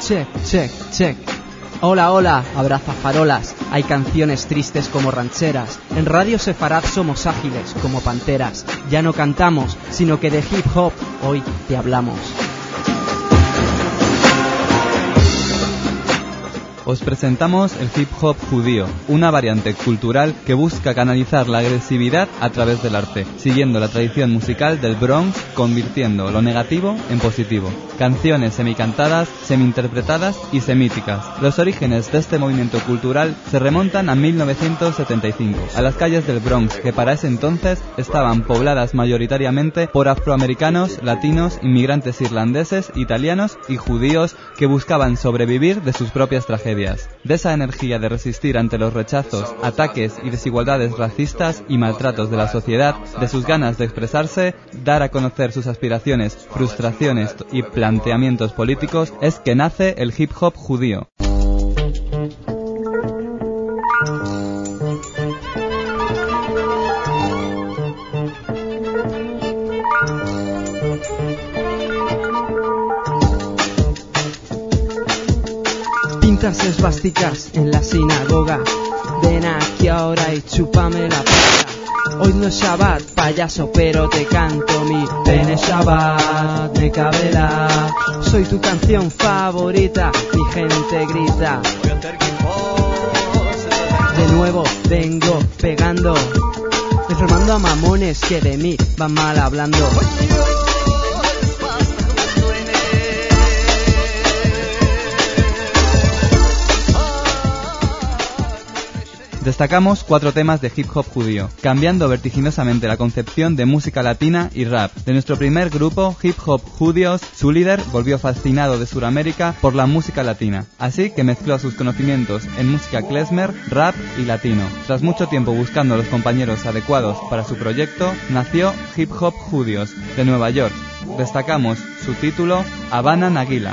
check, check, check. Hola, hola, abrazafarolas. Hay canciones tristes como rancheras. En Radio Sefarad somos ágiles como panteras. Ya no cantamos, sino que de hip hop hoy te hablamos. Os presentamos el hip hop judío, una variante cultural que busca canalizar la agresividad a través del arte, siguiendo la tradición musical del Bronx, convirtiendo lo negativo en positivo. Canciones semicantadas, semi-interpretadas y semíticas. Los orígenes de este movimiento cultural se remontan a 1975, a las calles del Bronx, que para ese entonces estaban pobladas mayoritariamente por afroamericanos, latinos, inmigrantes irlandeses, italianos y judíos que buscaban sobrevivir de sus propias tragedias. De esa energía de resistir ante los rechazos, ataques y desigualdades racistas y maltratos de la sociedad, de sus ganas de expresarse, dar a conocer sus aspiraciones, frustraciones y planteamientos políticos, es que nace el hip hop judío. Pintas esvásticas en la sinagoga. Ven aquí ahora y chúpame la polla. Hoy no es Shabbat, payaso, pero te canto mi Bene Shabbat, me cabela. Soy tu canción favorita, mi gente grita. De nuevo vengo pegando, enfermando a mamones que de mí van mal hablando. Destacamos 4 temas de hip hop judío, cambiando vertiginosamente la concepción de música latina y rap. De nuestro primer grupo, Hip Hop Judíos, su líder volvió fascinado de Sudamérica por la música latina, así que mezcló sus conocimientos en música klezmer, rap y latino. Tras mucho tiempo buscando los compañeros adecuados para su proyecto, nació Hip Hop Judíos, de Nueva York. Destacamos su título, Habana Naguila.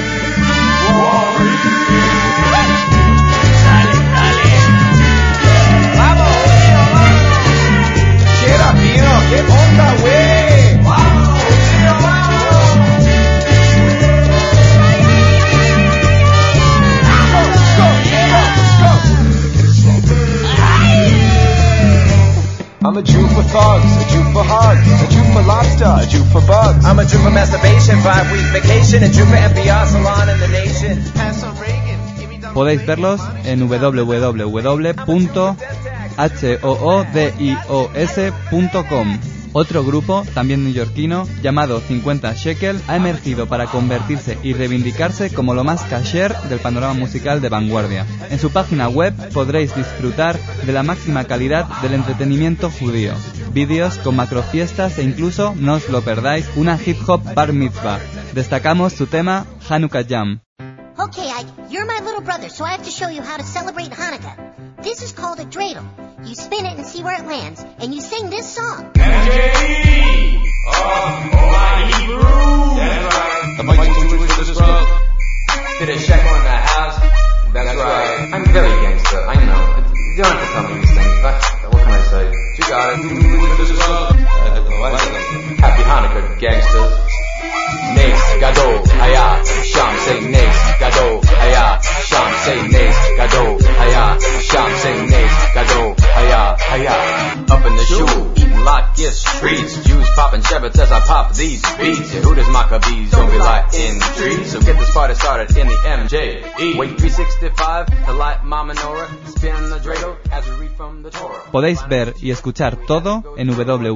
¿Qué onda, güey? ¡Vamos! I'm a Jew for thugs, a Jew for hugs, a Jew for lobster, a Jew for bugs. I'm a Jew for masturbation, 5-week vacation, a Jew for FBI salon in the nation. Podéis verlos en www.hoodios.com. Otro grupo, también neoyorquino, llamado 50 Shekel, ha emergido para convertirse y reivindicarse como lo más kasher del panorama musical de vanguardia. En su página web podréis disfrutar de la máxima calidad del entretenimiento judío, vídeos con macrofiestas e incluso, no os lo perdáis, una hip hop bar mitzvah. Destacamos su tema Hanukkah Jam. Okay, Ike, you're my little brother, so I have to show you how to celebrate Hanukkah. This is called a dreidel. You spin it and see where it lands, and you sing this song. M.J.E. my Hebrew. That's right. The mighty Jewish Israel. Did a check on the house. That's right. I'm very gangster, I know. You don't have to tell me these things, but what can I say? You got it. Happy Hanukkah, gangsters. Nes Gadol Haya Sham, say Nes Gadol Haya Sham, say Nes Gadol Haya Sham, say Nes Gadol Haya Haya. Up in the shul, eating lot gifts, treats. Jews popping sherbets as I pop these beats. Yehuda's Maccabees don't be like in the trees. So get this party started in the M.J.E. Wait 365 to light my menorah. Spin the dreidel as we read from the Torah. Podéis ver y escuchar todo en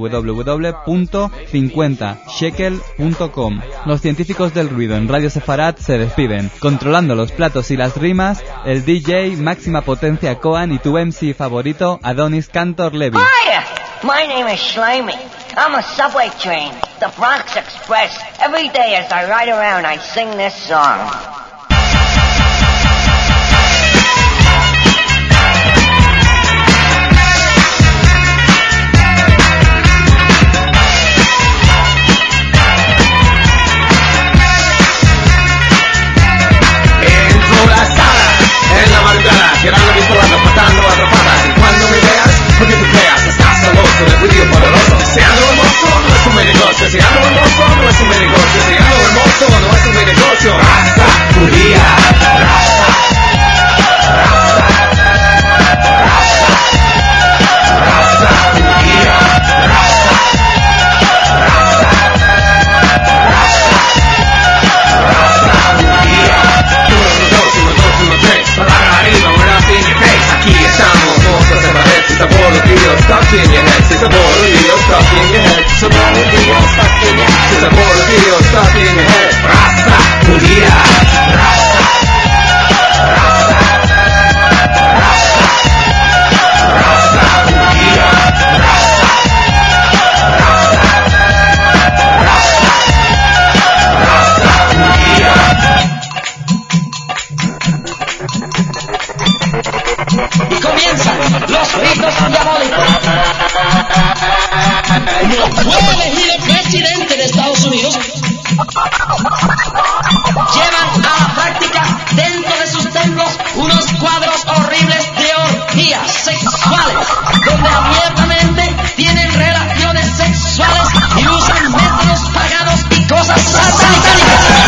www.50shekel.com. Los científicos del ruido en Radio Sefarad se despiden, controlando los platos y las rimas, el DJ Máxima Potencia Coan y tu MC favorito Adonis Cantor Levy. Hiya! My name is Shlomi. I'm a subway train, the Bronx Express. Every day as I ride around, I sing this song. En la madrugada, tirando pistolas, matando atrapadas. Y cuando me veas, porque tú creas, estás celoso del judío poderoso. Si ando hermoso, no es un buen negocio. Si ando hermoso, no es un buen negocio. Si ando hermoso, no es un buen negocio. Hasta So long as you're stuck in your head. There's a border deal stuck in your head. Raza judía. Raza. Raza. Raza. Raza judía. Raza. Y comienzan los ritos diabólicos. Fue elegido presidente de Estados Unidos. Llevan a la práctica dentro de sus templos unos cuadros horribles de orgías sexuales, donde abiertamente tienen relaciones sexuales y usan métodos paganos y cosas satánicas.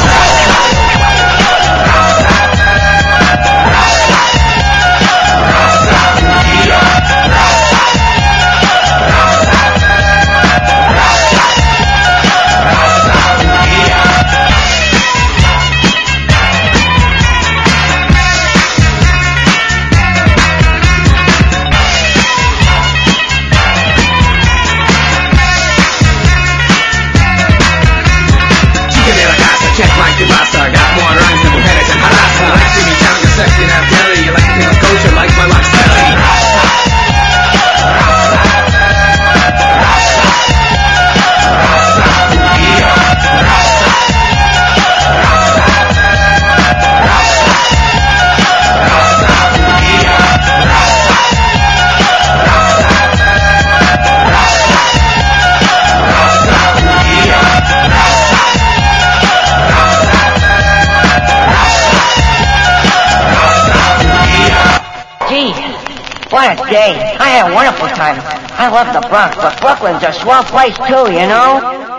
What a day. I had a wonderful time. I love the Bronx, but Brooklyn's a swell place too, you know?